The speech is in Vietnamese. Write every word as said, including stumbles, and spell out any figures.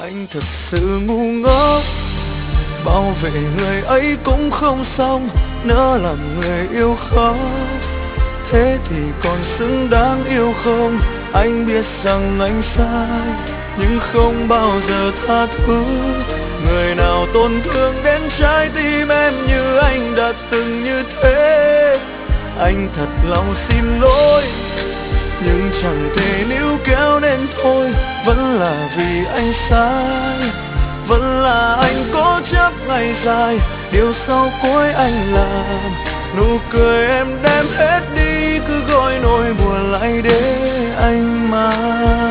Anh thật sự ngu ngốc, bảo vệ người ấy cũng không xong, nỡ làm người yêu khóc. Thế thì còn xứng đáng yêu không? Anh biết rằng anh sai, nhưng không bao giờ tha thứ. Người nào tổn thương đến trái tim em như anh đã từng như thế. Anh thật lòng xin lỗi, nhưng chẳng thể níu kéo nên thôi. Vẫn là vì anh sai, vẫn là anh cố chấp ngày dài. Điều sau cuối anh làm, nụ cười em đem hết đi, cứ gọi nỗi buồn lại để anh mang.